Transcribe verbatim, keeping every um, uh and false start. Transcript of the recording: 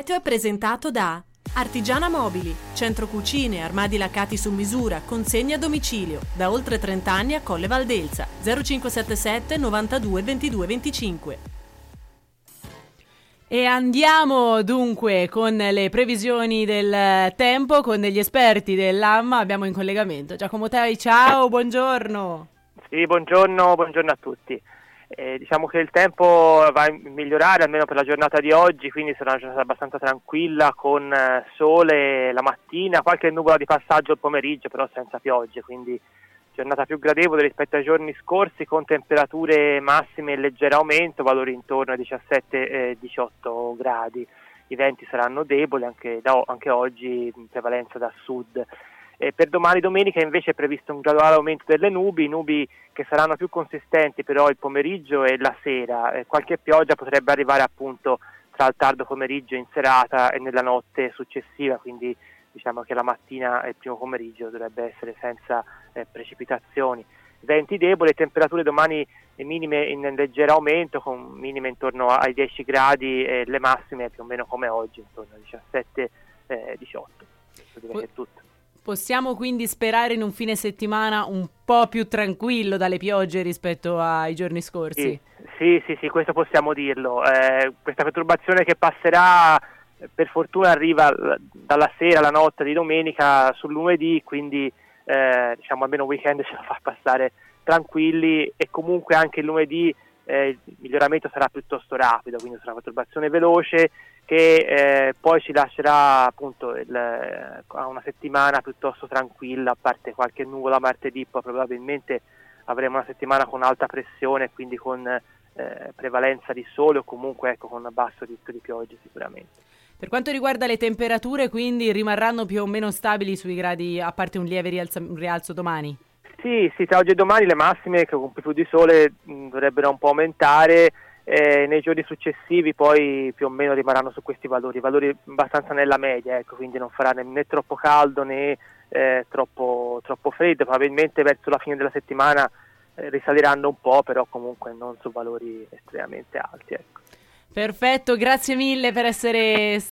meteo è presentato da Artigiana Mobili, centro cucine, armadi laccati su misura, consegna a domicilio, da oltre trenta anni a Colle Valdelsa, zero cinque sette sette novantadue ventidue venticinque. E andiamo dunque con le previsioni del tempo con degli esperti dell'A M. Abbiamo in collegamento Giacomo Tai, ciao, buongiorno. Sì, buongiorno, buongiorno a tutti. Eh, diciamo che il tempo va a migliorare almeno per la giornata di oggi, quindi sarà una giornata abbastanza tranquilla con eh, sole la mattina, qualche nuvola di passaggio al pomeriggio, però senza piogge, quindi giornata più gradevole rispetto ai giorni scorsi, con temperature massime in leggero aumento, valori intorno ai diciassette diciotto gradi. I venti saranno deboli anche, da, anche oggi, in prevalenza da sud. Eh, per domani domenica invece è previsto un graduale aumento delle nubi, nubi che saranno più consistenti però il pomeriggio e la sera. Eh, qualche pioggia potrebbe arrivare appunto tra il tardo pomeriggio in serata e nella notte successiva, quindi diciamo che la mattina e il primo pomeriggio dovrebbe essere senza eh, precipitazioni. Venti deboli, temperature domani minime in leggero aumento, con minime intorno ai dieci gradi e le massime più o meno come oggi, intorno ai diciassette diciotto. Questo direi che è tutto. Possiamo quindi sperare in un fine settimana un po' più tranquillo dalle piogge rispetto ai giorni scorsi? Sì, sì, sì, sì, questo possiamo dirlo. Eh, questa perturbazione che passerà per fortuna arriva dalla sera alla notte di domenica sul lunedì, quindi eh, diciamo almeno un weekend ce la fa passare tranquilli, e comunque anche il lunedì eh, il miglioramento sarà piuttosto rapido, quindi sarà una perturbazione veloce che eh, poi ci lascerà appunto il, eh, una settimana piuttosto tranquilla, a parte qualche nuvola martedì. Poi probabilmente avremo una settimana con alta pressione, quindi con eh, prevalenza di sole o comunque ecco con basso rischio di pioggia sicuramente. Per quanto riguarda le temperature, quindi rimarranno più o meno stabili sui gradi, a parte un lieve rialza, un rialzo domani? Sì, sì, tra oggi e domani le massime che con più di sole mh, dovrebbero un po' aumentare. Eh, nei giorni successivi poi più o meno rimarranno su questi valori, valori abbastanza nella media, ecco, quindi non farà né, né troppo caldo né eh, troppo, troppo freddo. Probabilmente verso la fine della settimana eh, risaliranno un po', però comunque non su valori estremamente alti, ecco. Perfetto, grazie mille per essere